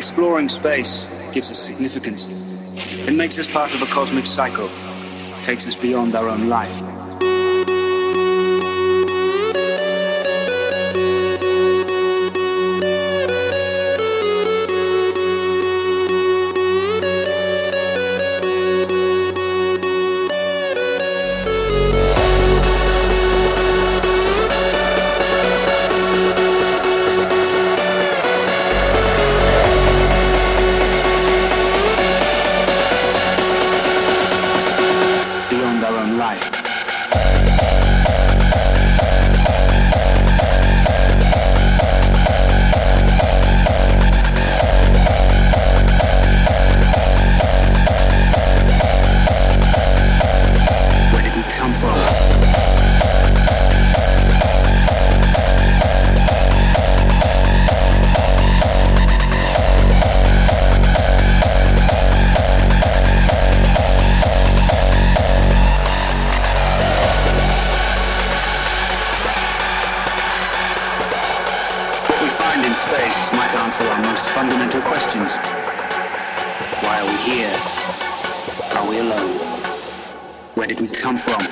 Exploring space gives us significance. It makes us part of a cosmic cycle, takes us beyond our own life. Beyond our own life. Where did we come from? In space might answer our most fundamental questions. Why are we here? Are we alone? Where did we come from?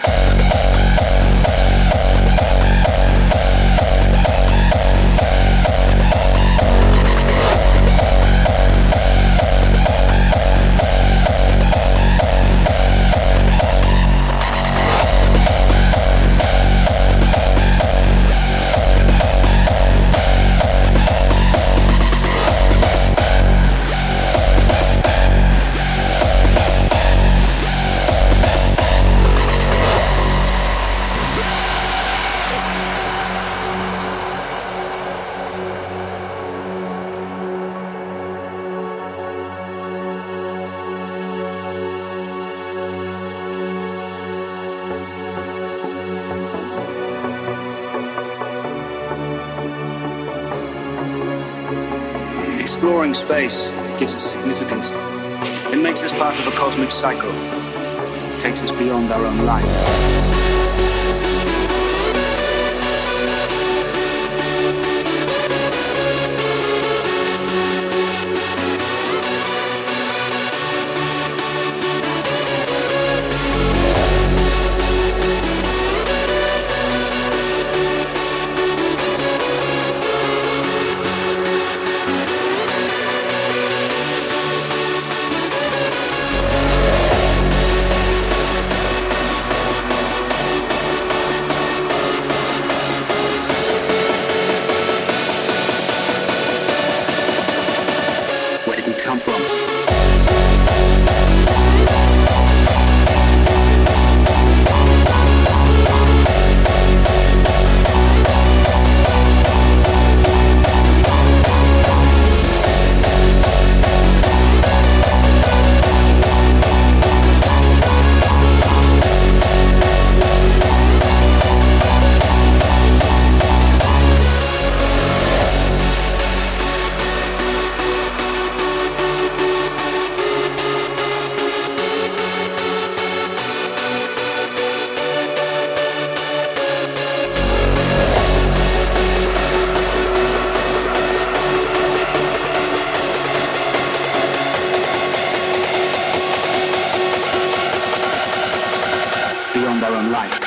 Exploring space gives us significance. It makes us part of a cosmic cycle, takes us beyond our own life. Come from. Beyond our own life.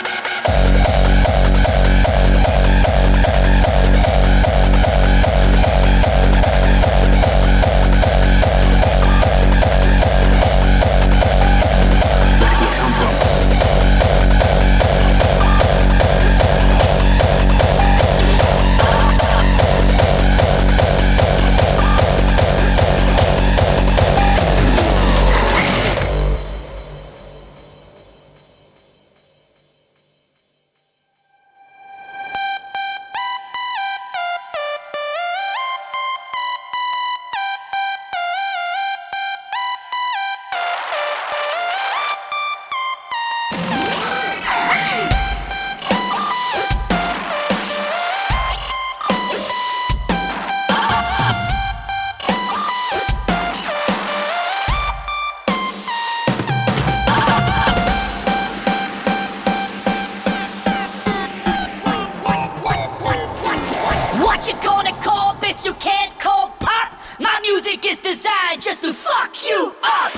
What you gonna call this? You can't call pop. My music is designed just to fuck you up.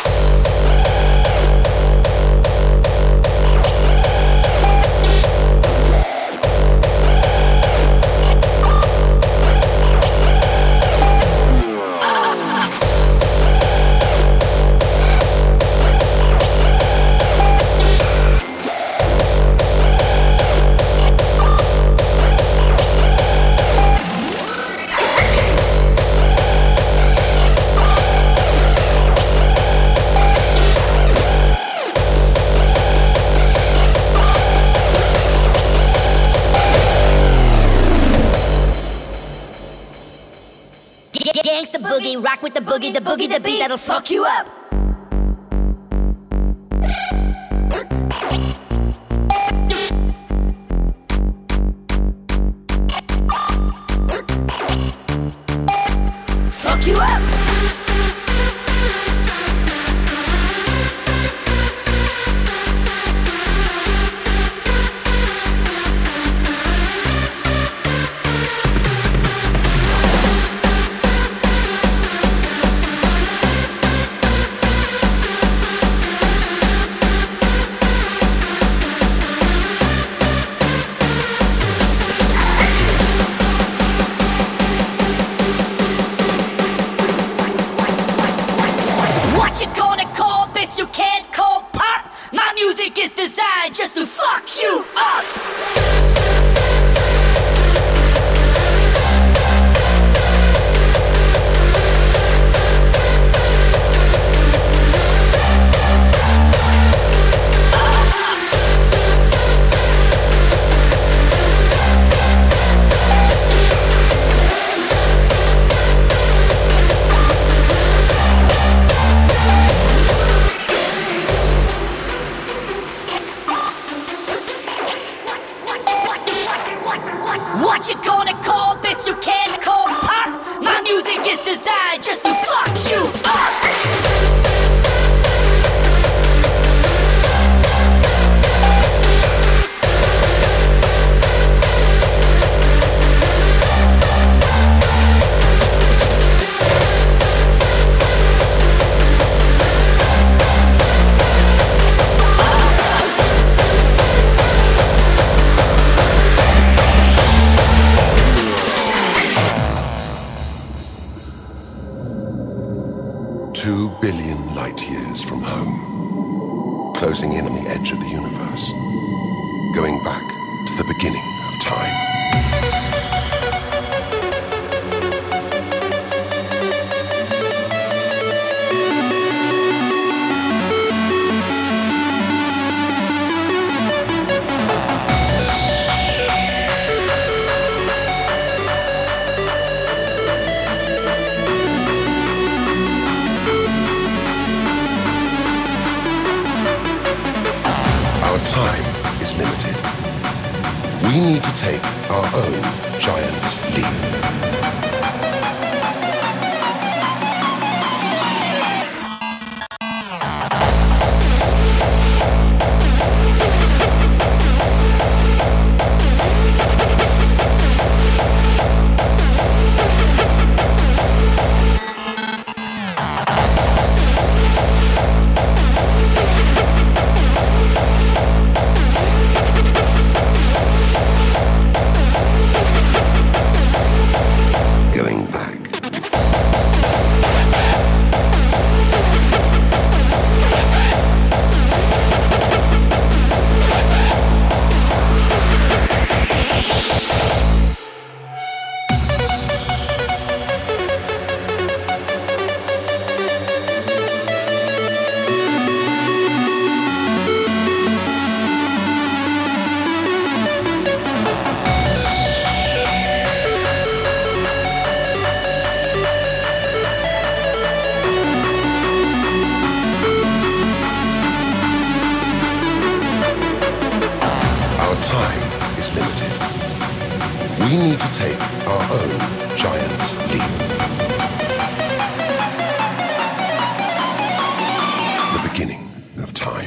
Gangsta boogie, rock with the boogie, the beat that'll fuck you up. Fuck you up. Just to fuck you up. What you gonna call this? You can't call pop. My music is designed just to fuck you up. Closing in on the edge of the universe, going back to the beginning of time. Time is limited. We need to take our own giant leap. We need to take our own giant leap. The beginning of time.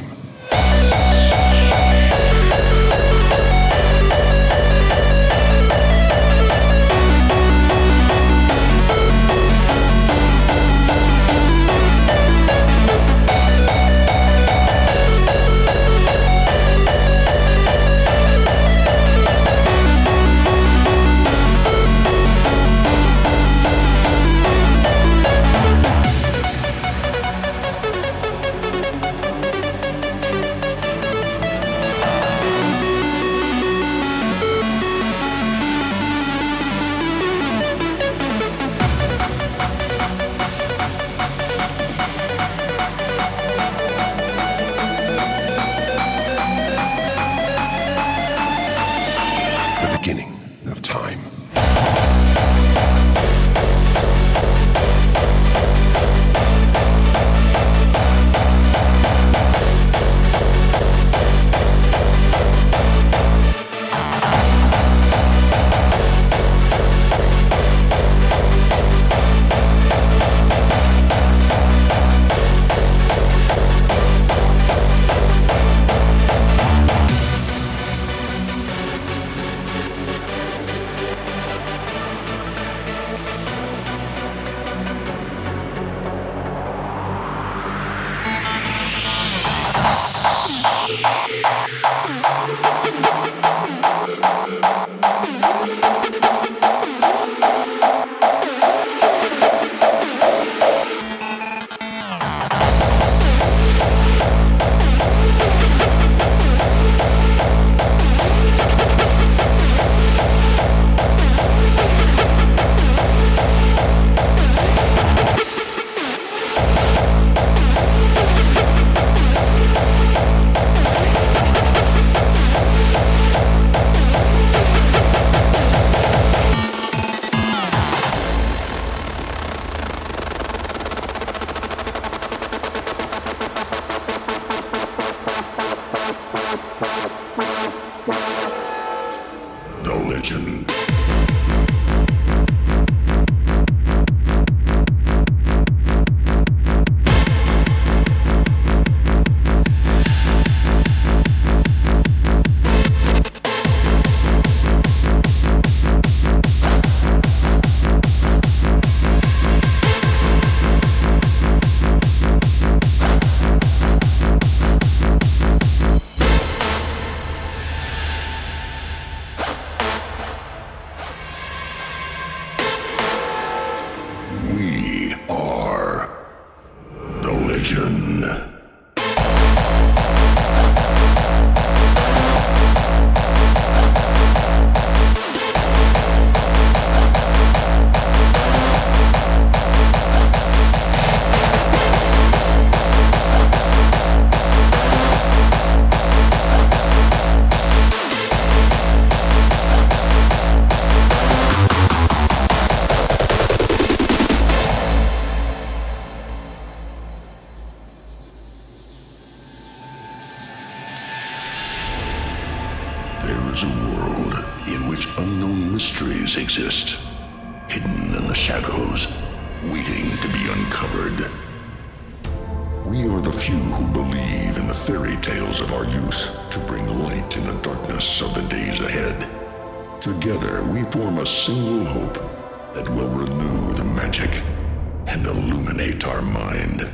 exist, hidden in the shadows, waiting to be uncovered. We are the few who believe in the fairy tales of our youth to bring light in the darkness of the days ahead. Together we form a single hope that will renew the magic and illuminate our mind.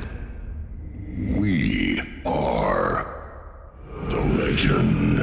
We are the legend.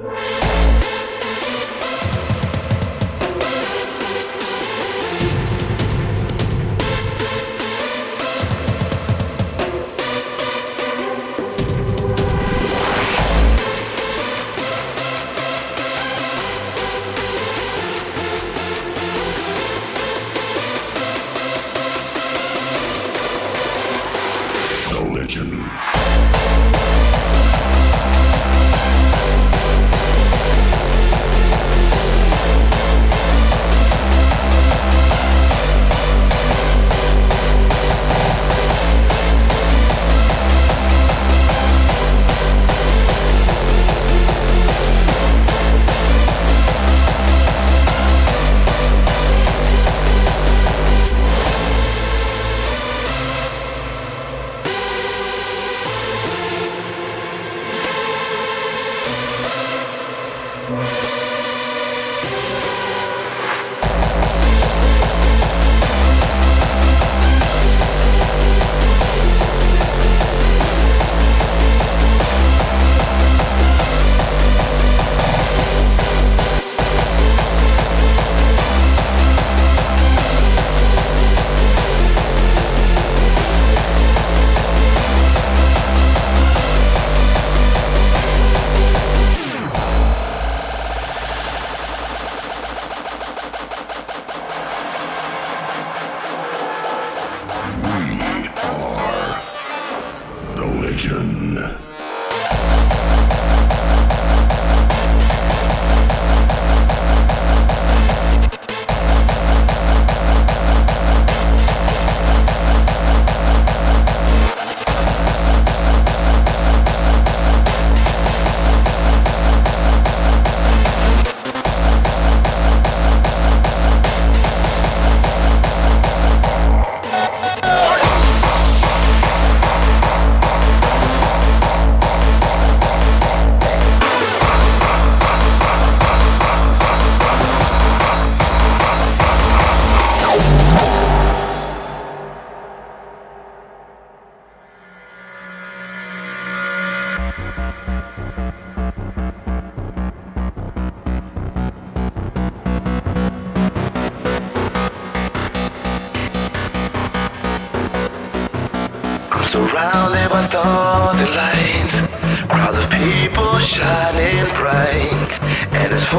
Surrounded by stars and lights, crowds of people shining bright. And as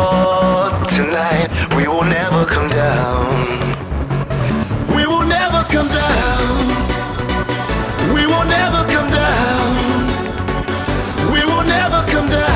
for tonight, we will never come down. We will never come down. We will never come down. We will never come down.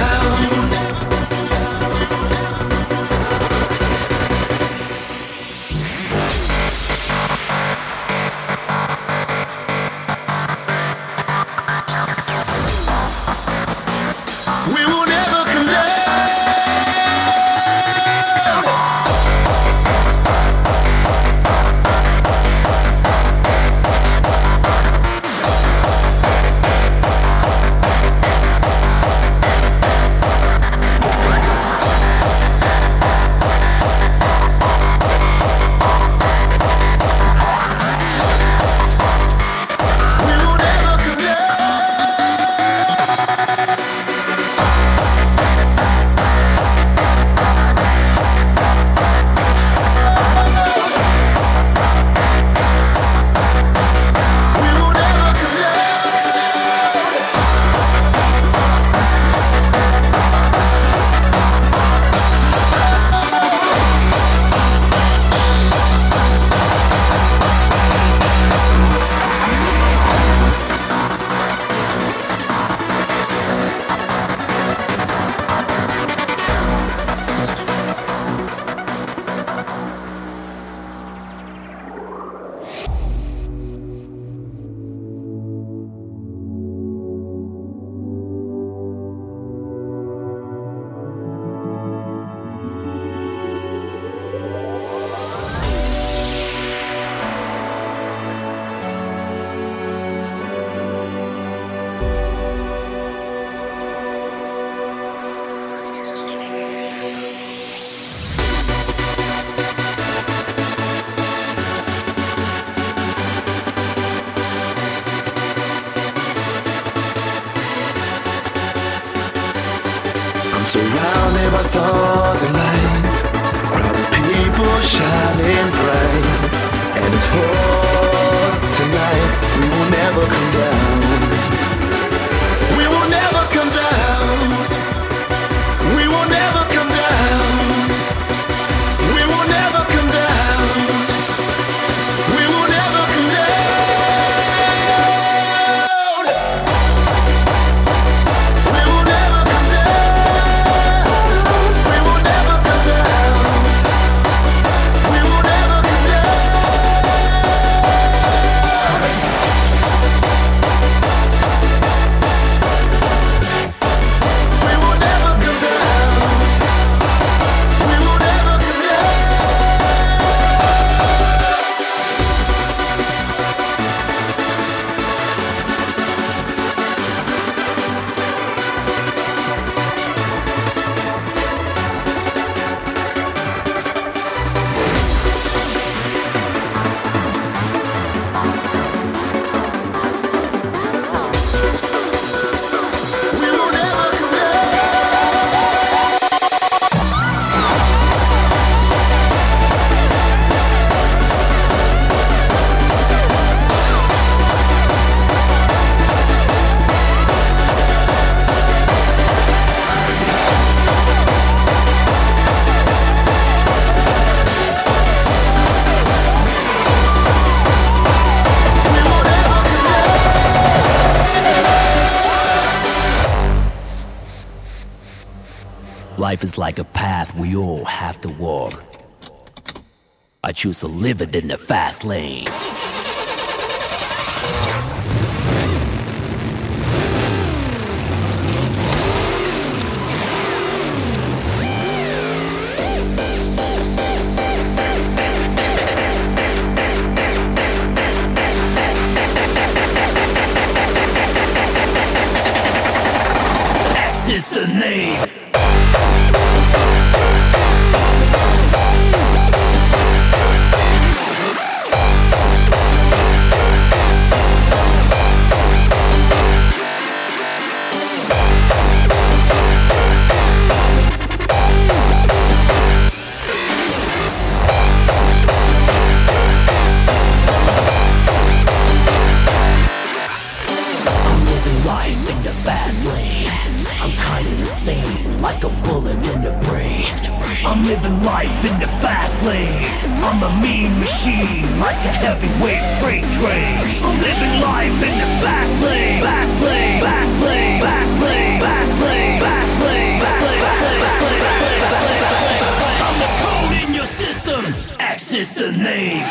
our stars and lights, crowds of people shining bright. And it's for tonight, we will never come down. We will never come down. We will never come down. We will never come down. We will never come down. We will never come down. We will never come down. We will never come down. We will never come down. We will never come down. We will never come Life is like a path we all have to walk. I choose to live it in the fast lane. X is the name. I'm living life in the fast lane. I'm kinda insane, like a bullet in the brain. I'm living life in the fast lane. I'm a mean machine, like a heavyweight freight train. I'm living life in the fast lane. Fast lane, fast lane, fast lane, fast lane, fast lane, fast lane. I'm the code in your system. X is the name.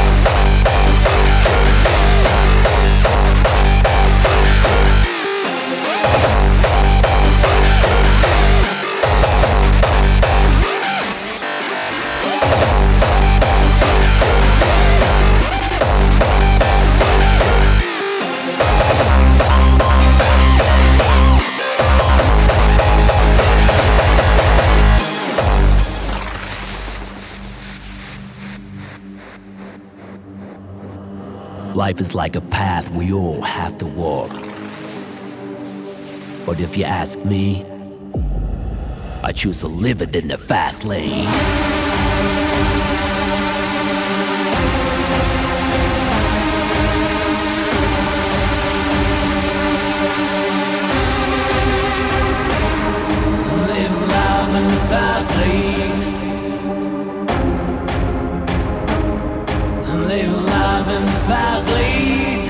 Life is like a path we all have to walk. But if you ask me, I choose to live it in the fast lane. Live life in the fast lane. Live life in the fast lane.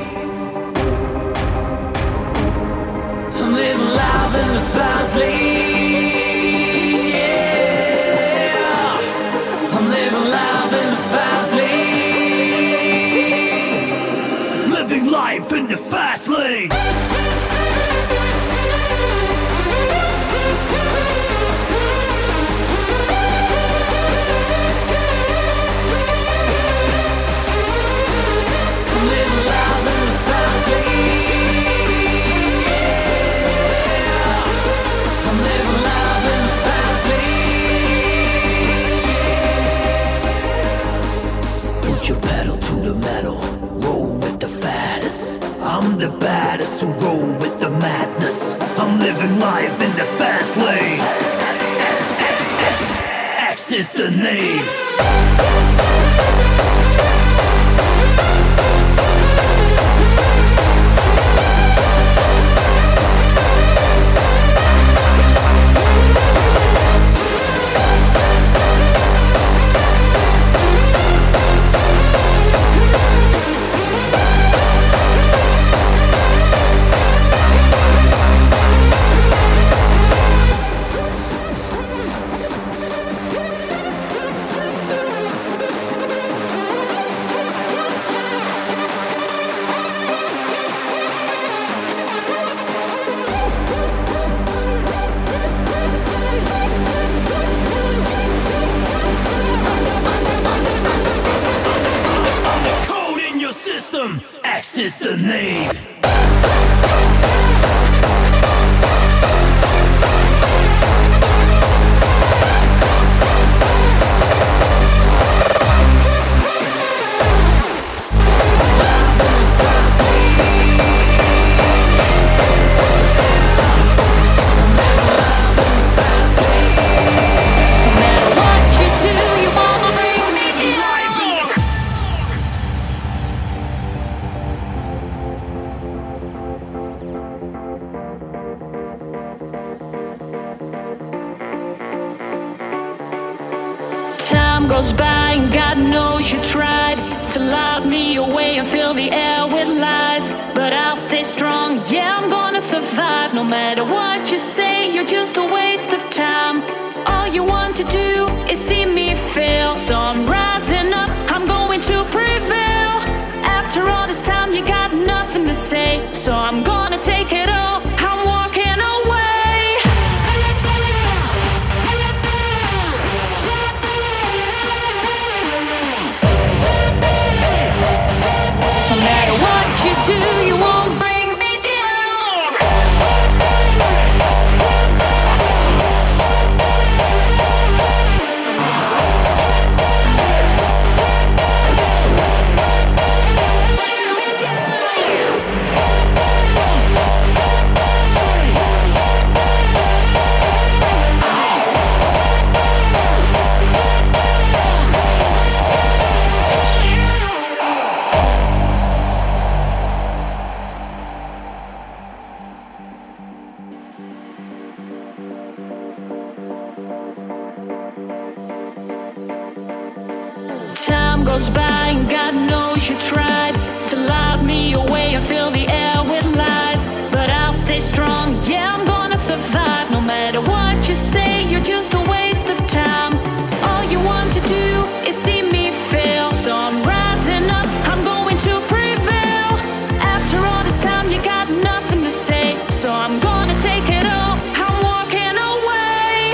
I'm living life in the fast lane. Yeah. I'm living life in the fast lane. Living life in the fast lane. I'm the baddest who roll with the madness. I'm living life in the fast lane. X is the name. X is the name. Goes by and God knows you tried to lock me away and fill the air with lies, but I'll stay strong, yeah, I'm gonna survive. No matter what you say, you're just a waste of time. All you want to do is see me fail, so I'm rising up, I'm going to prevail. After all this time you got nothing to say, so I'm gonna take it all, I'm walking away. Do you won't bring me down? Goes by and God knows you tried to lock me away and fill the air with lies, but I'll stay strong, yeah, I'm gonna survive. No matter what you say, you're just a waste of time. All you want to do is see me fail, so I'm rising up, I'm going to prevail. After all this time you got nothing to say, so I'm gonna take it all, I'm walking away.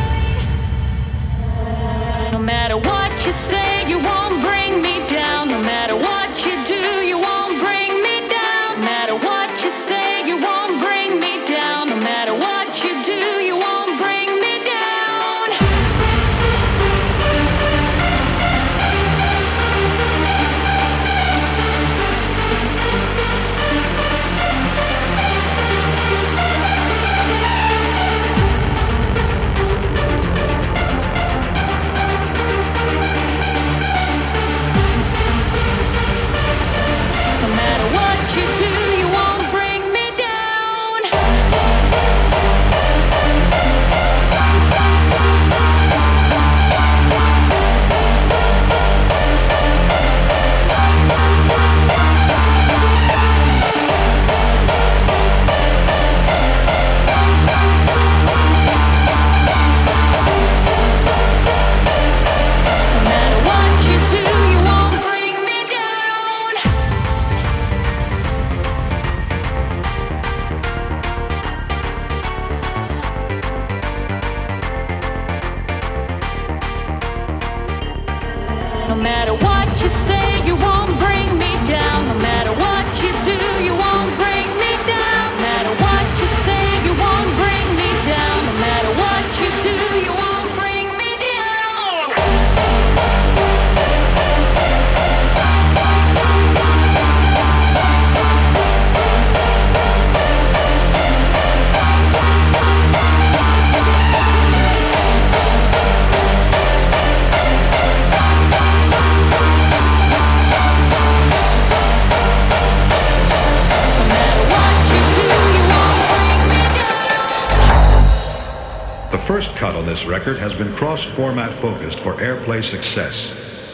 No matter what you say, you won't bring me down. No matter what you do, you won't bring me down. No matter what you say, you won't bring me down. No matter what you do, you won't bring me down. No matter what you say, you won't bring me down. No matter what you do, you won't bring me down. No matter what you say, you won't bring me down. No matter what you do, you won't bring me down. first cut on this record has been cross-format focused for airplay success.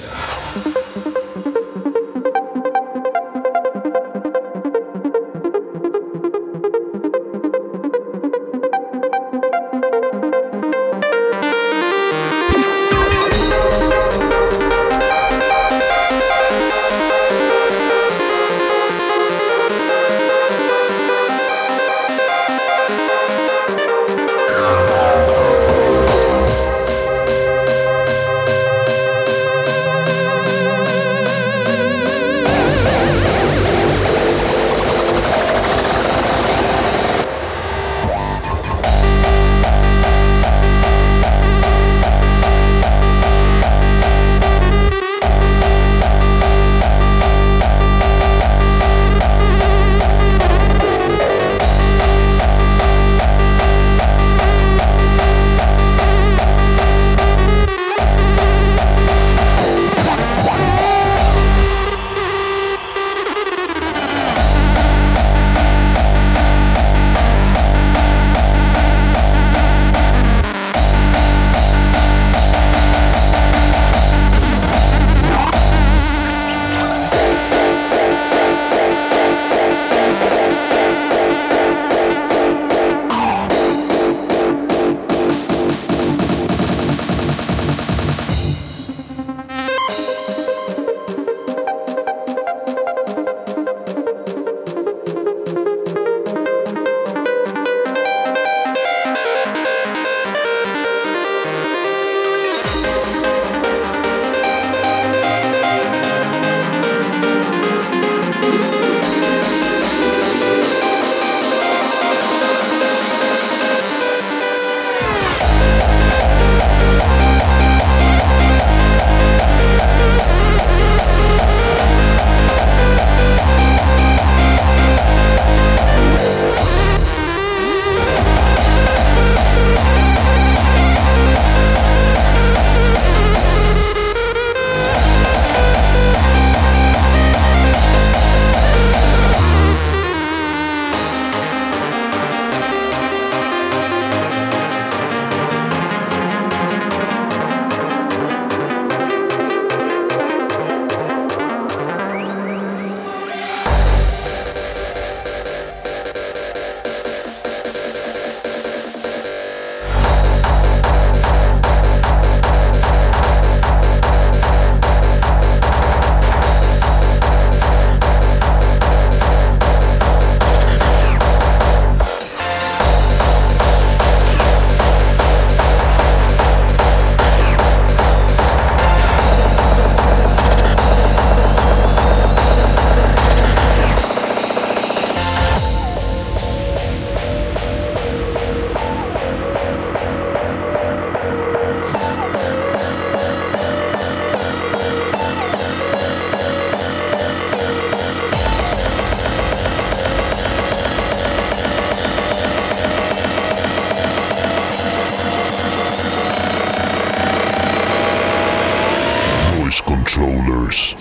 Controllers.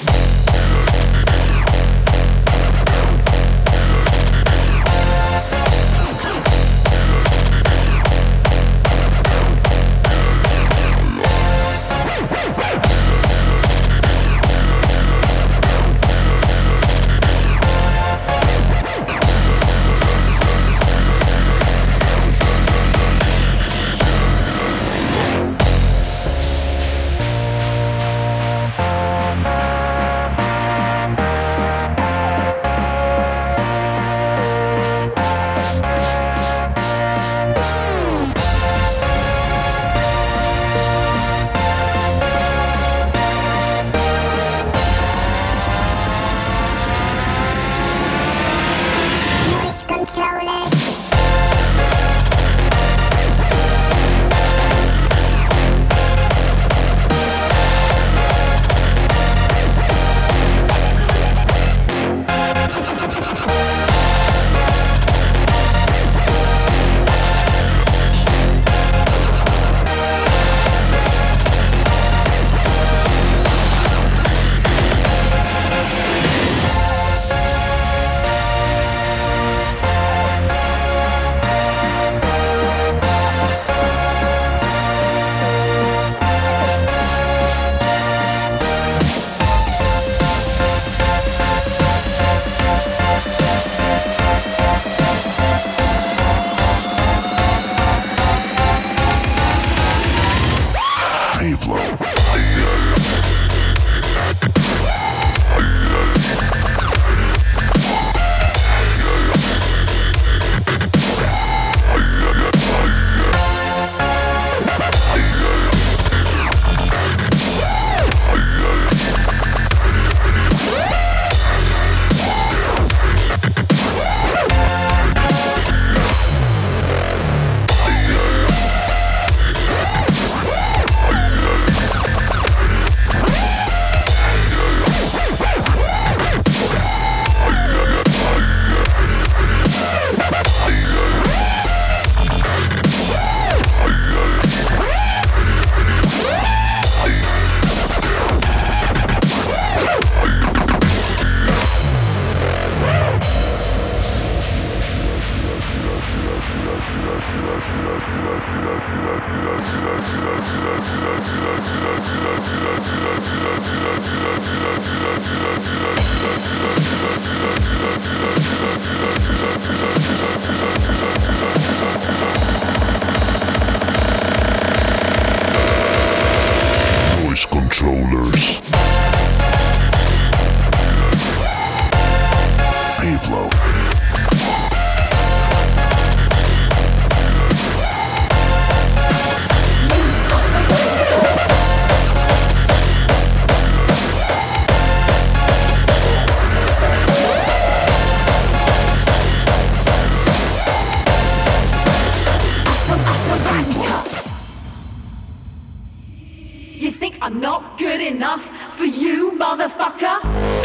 motherfucker.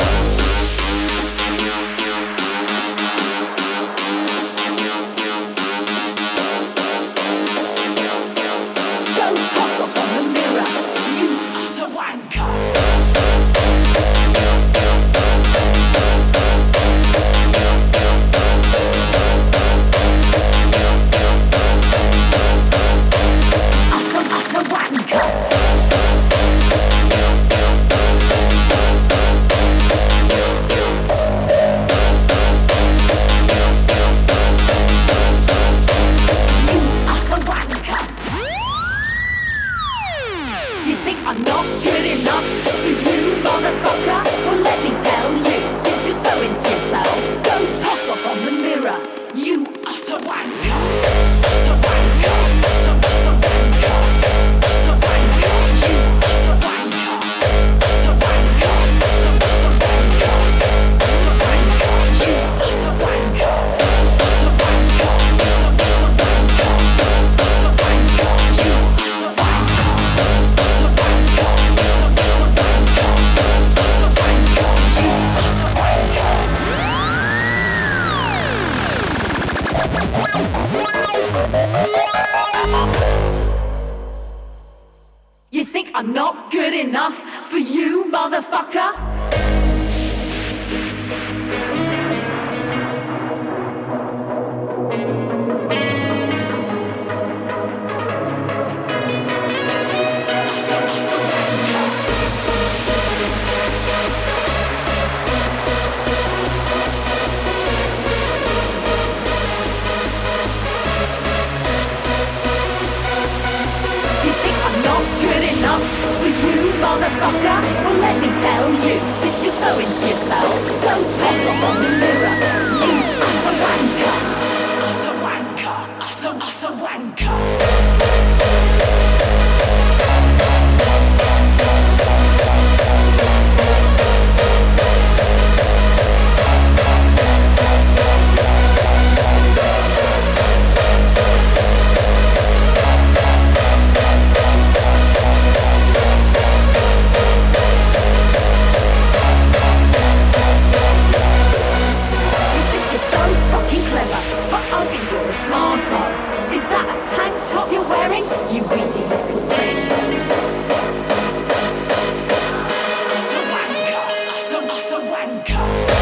Toss off on the mirror, you utter wanker. Utter wanker. I'm not good enough for you, motherfucker. Well, let me tell you, since you're so into yourself, go toss off on the mirror, you utter wanker. Utter wanker, utter wanker, utter wanker, you utter wanker. Utter wanker, utter wanker, utter wanker, you utter wanker. Utter wanker, utter wanker, utter wanker, you utter wanker. You think I'm not good enough for you, motherfucker? For you, motherfucker. Well, let me tell you, since you're so into yourself, go toss off on the mirror. You utter wanker. Utter wanker. Utter wanker. But I think you're a smart ass. Is that a tank top you're wearing? You weedy little thing. Utter wanker. Utter wanker.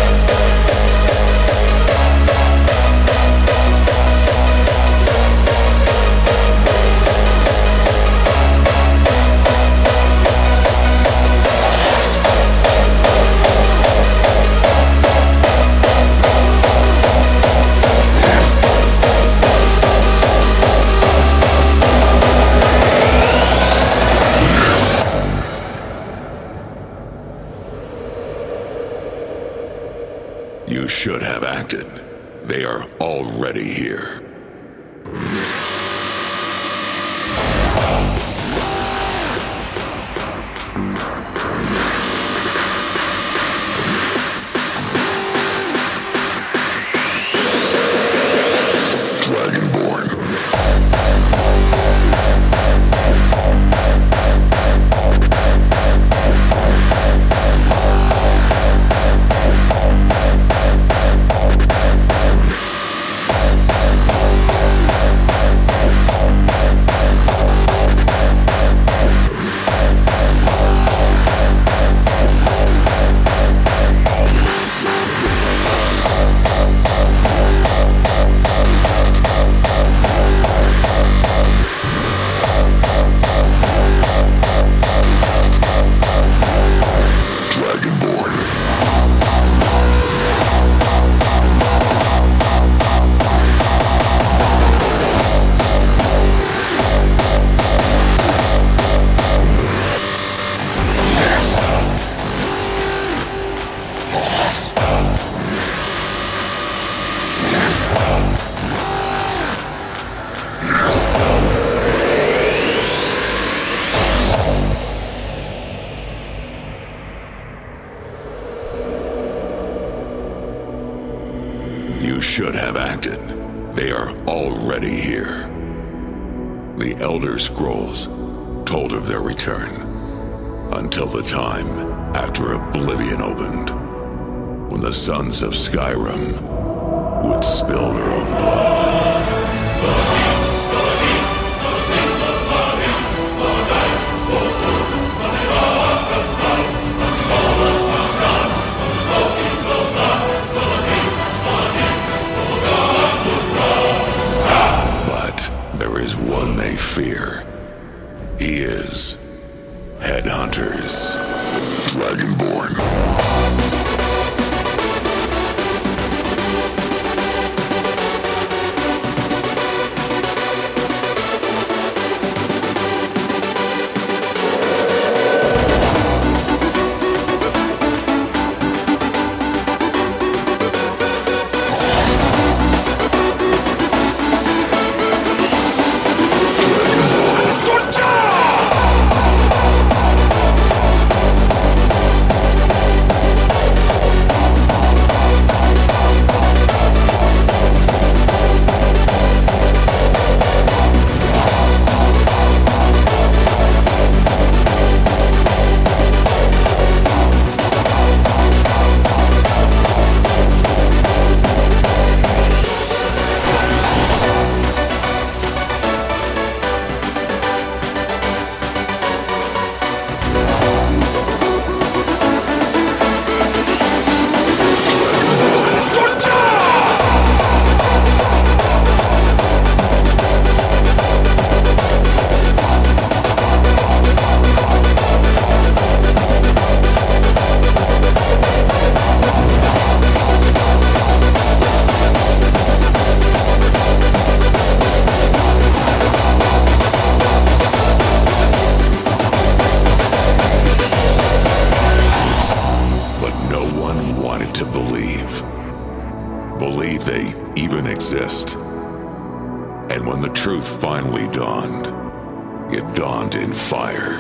You should have acted. They are already here. You should have acted. They are already here. The Elder Scrolls told of their return until the time after Oblivion opened, when the sons of Skyrim would spill their own blood. But there is one they fear. He is Headhunters. Dragonborn. Believe they even exist. And when the truth finally dawned, it dawned in fire.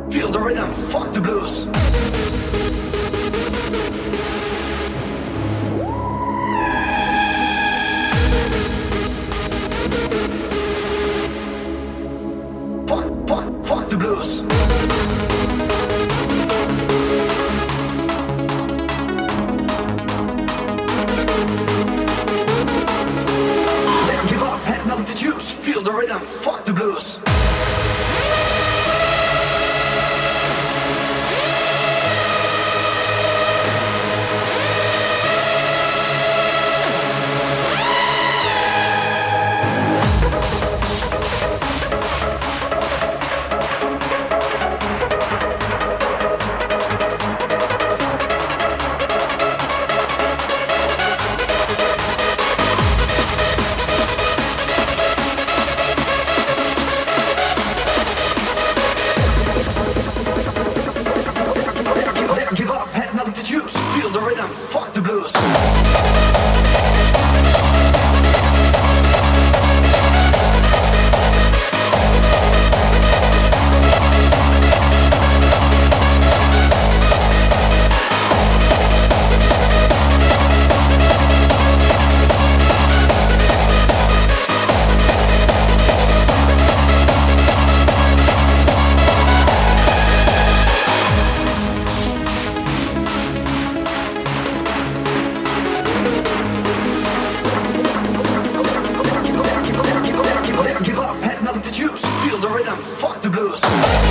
Feel the rhythm, fuck the blues. Fuck the blues. They don't give up, had nothing to choose. Feel the rhythm, fuck the blues. Fuck the blues. Fuck the blues.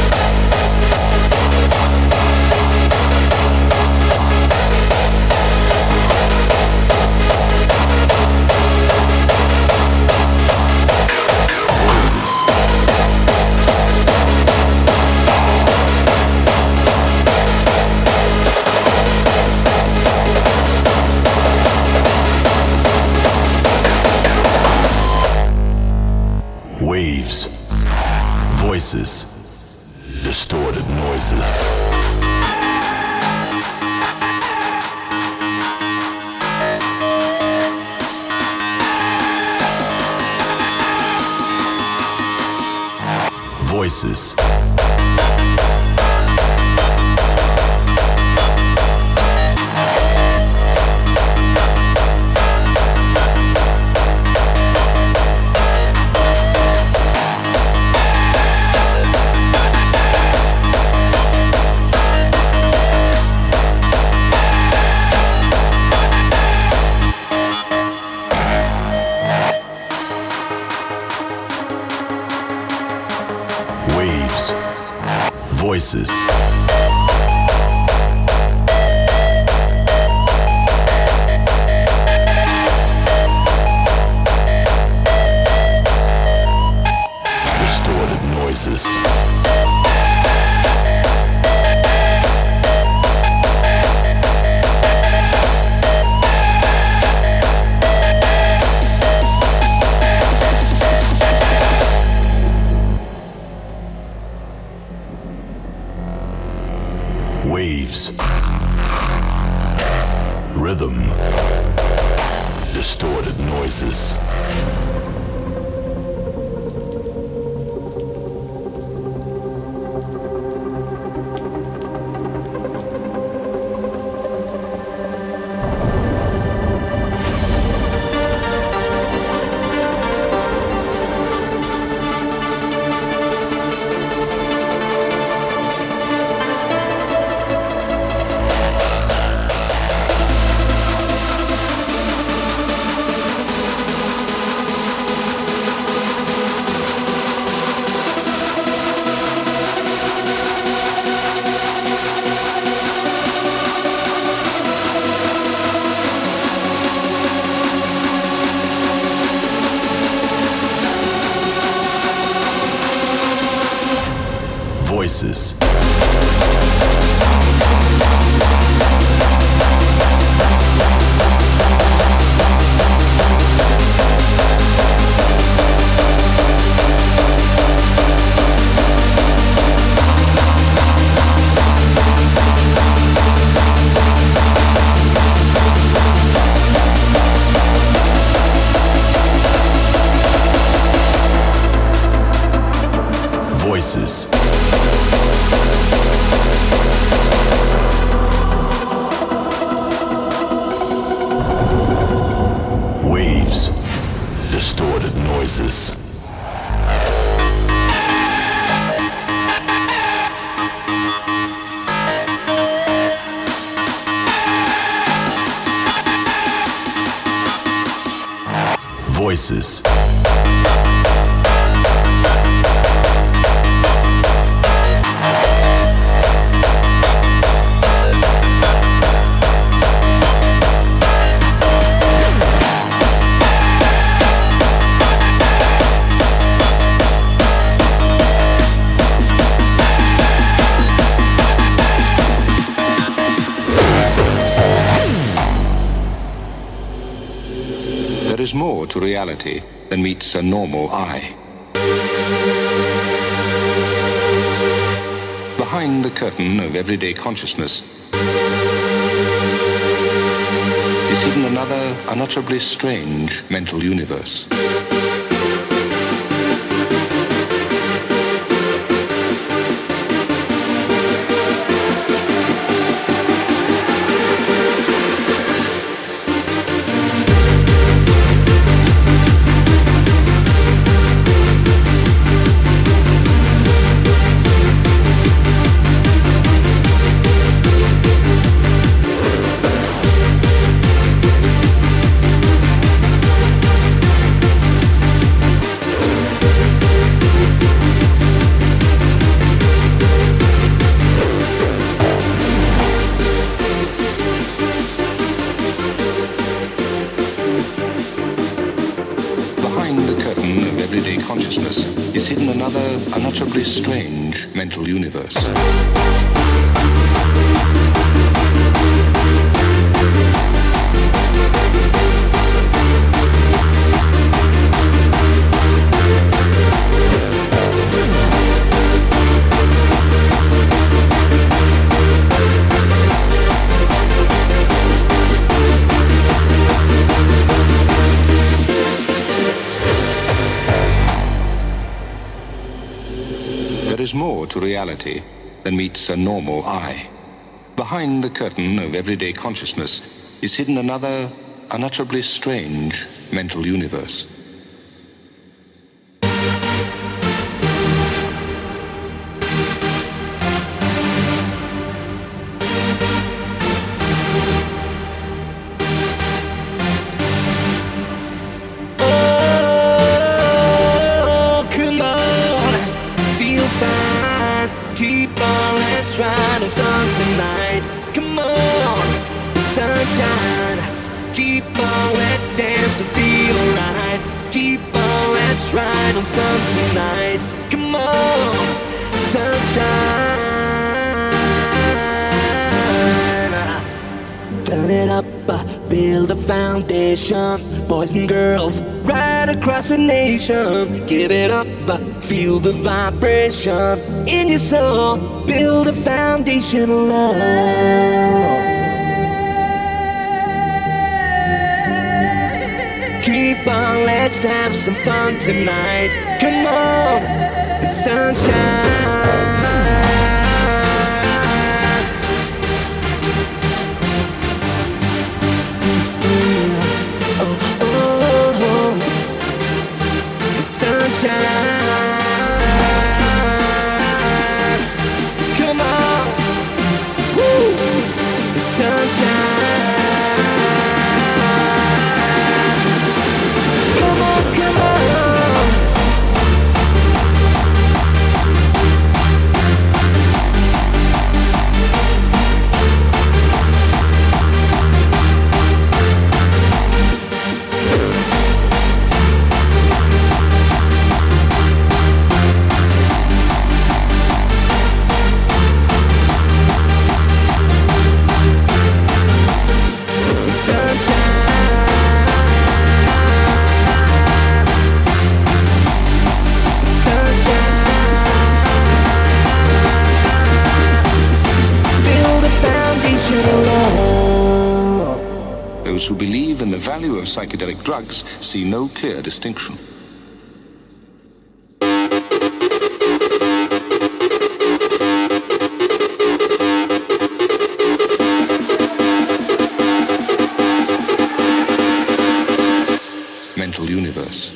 Waves, voices, distorted noises. Voices. Waves, voices. Distorted noises. Waves, rhythm, distorted noises. voices. There is more to reality than meets a normal eye. Behind the curtain of everyday consciousness is hidden another unutterably strange mental universe. Unutterably strange mental universe. There is more to reality than meets a normal eye. Behind the curtain of everyday consciousness is hidden another unutterably strange mental universe. Trying to song tonight. Come on, sunshine. Keep on, let's dance and feel alright. Keep on, let's ride on some tonight. Come on, sunshine. Fill it up, build a foundation. Boys and girls, right across the nation. Give it up, feel the vibration in your soul. Build a foundation of love. Keep on, let's have some fun tonight. Come on, the sunshine. Come on, woo, the sunshine. Come on, come on. Those who believe in the value of psychedelic drugs see no clear distinction. Mental universe.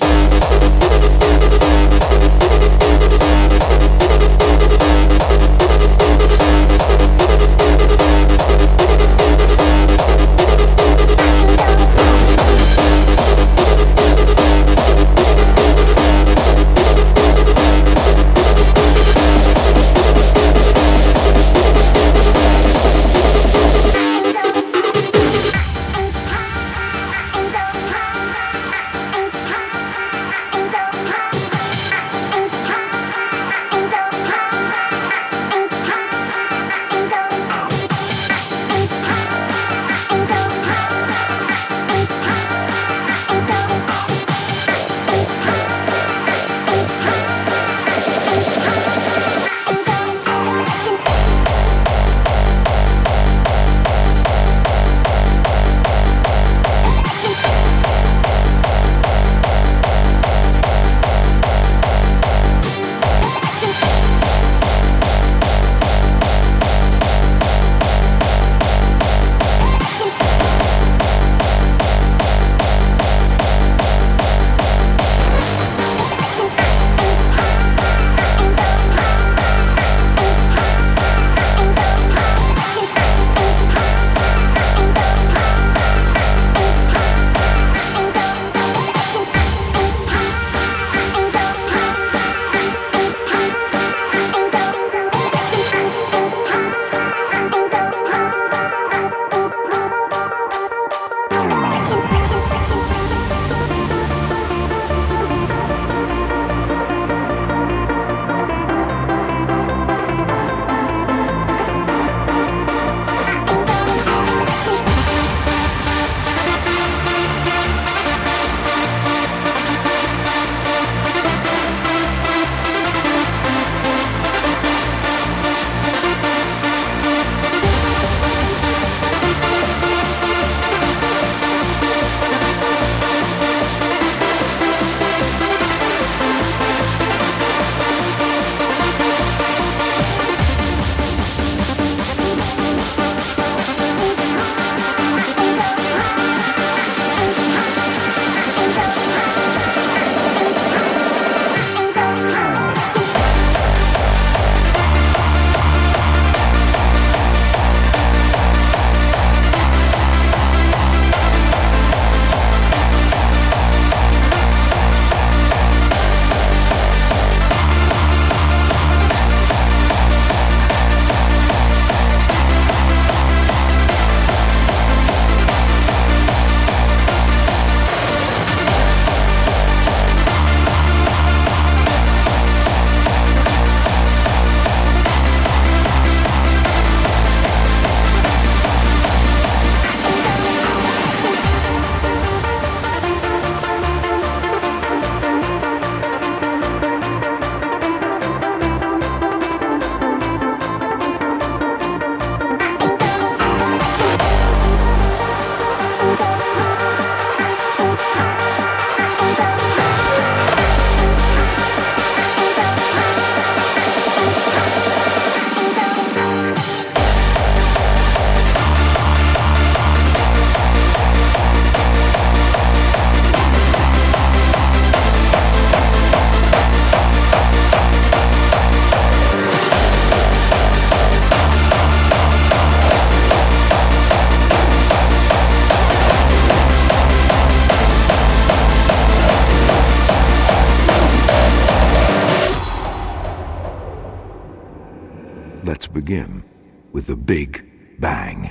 begin with the Big Bang.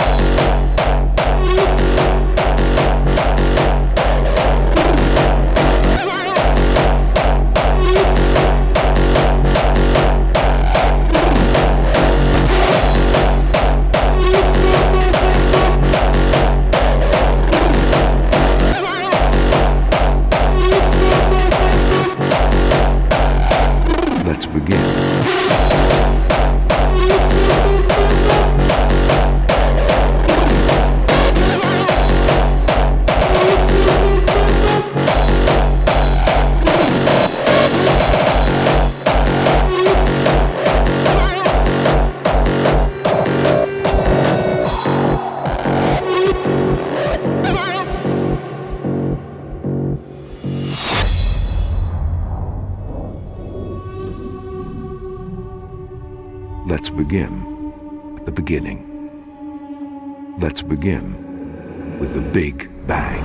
Let's begin. Let's begin at the beginning. Let's begin with the Big Bang.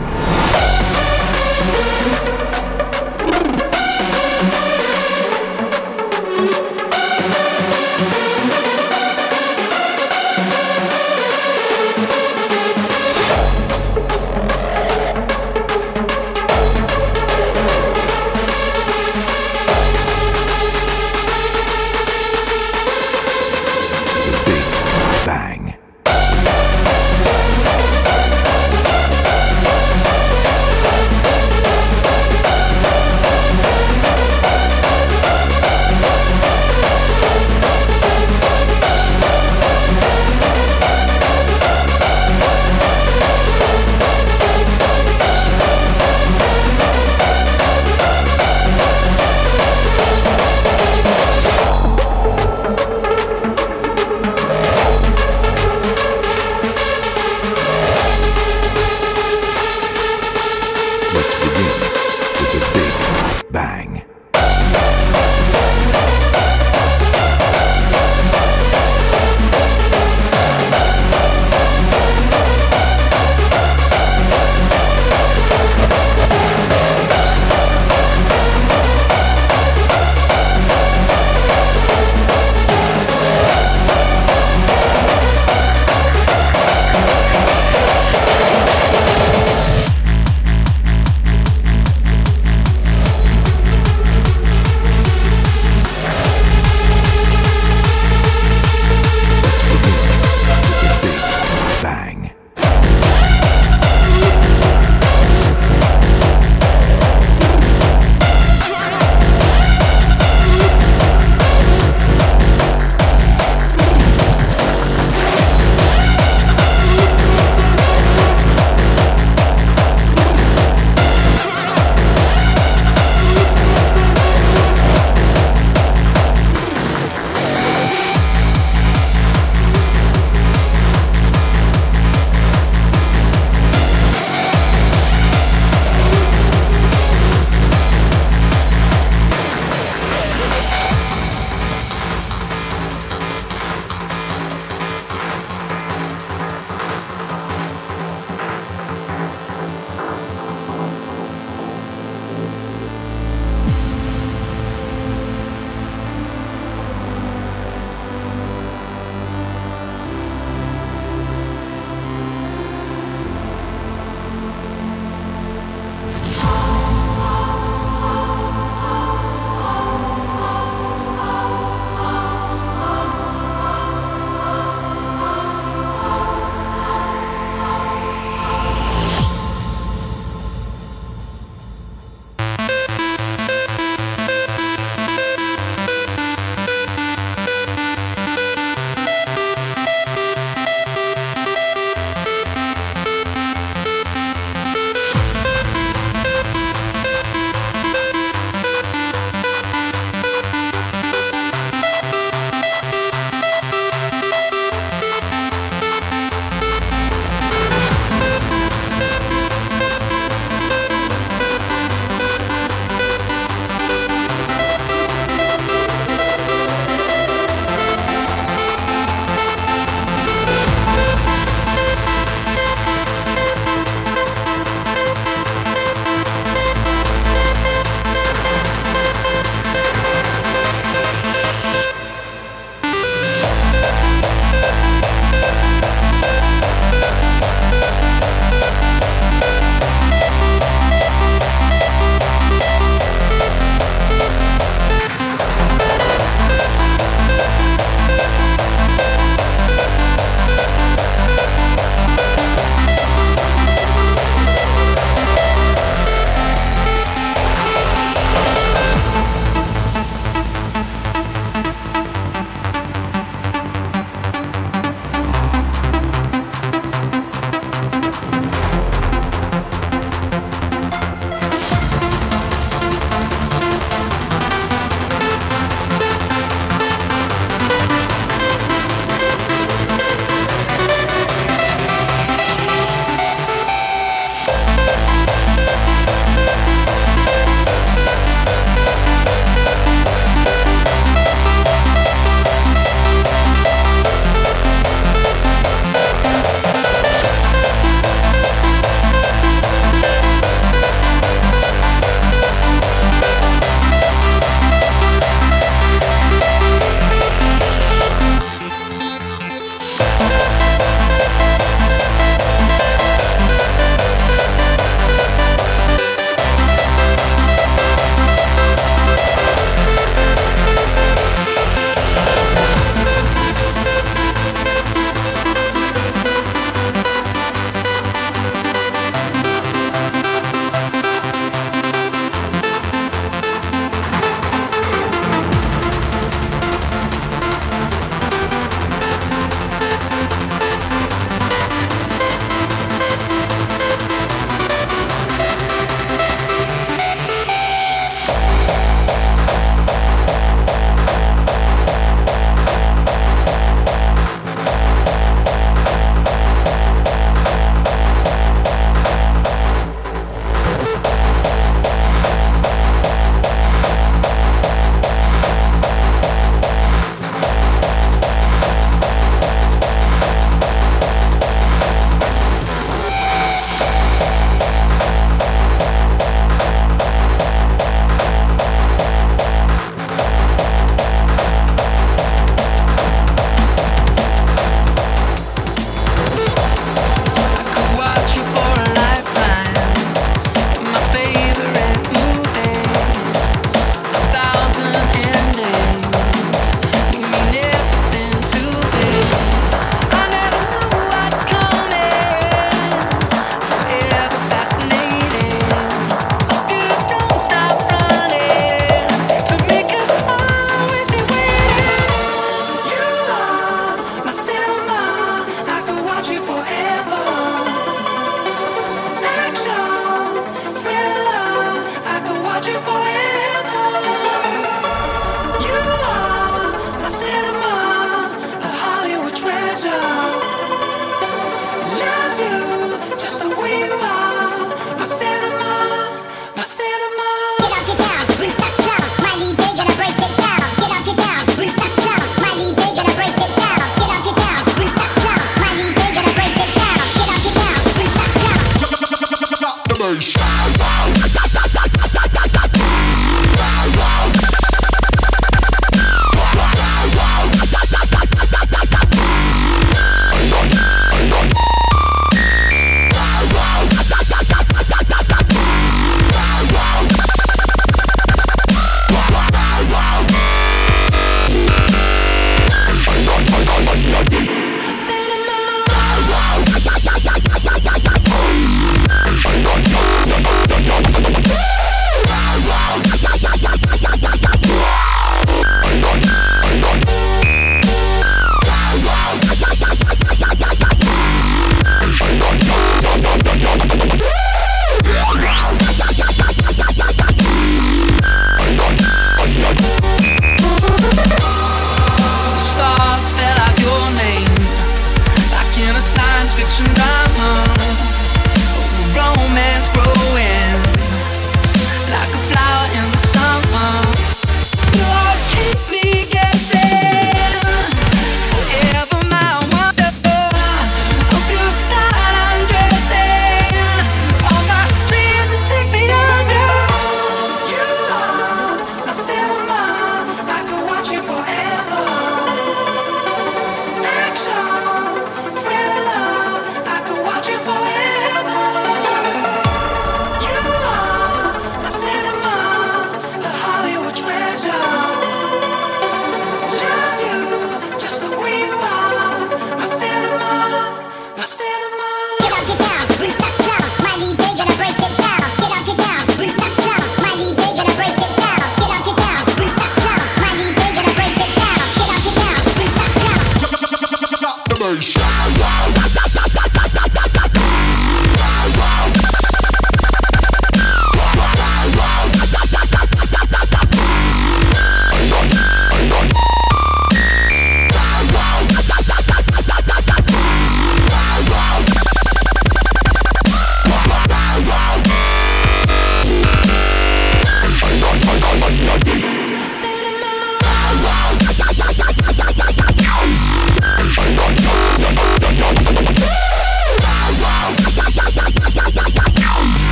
Shut the bass.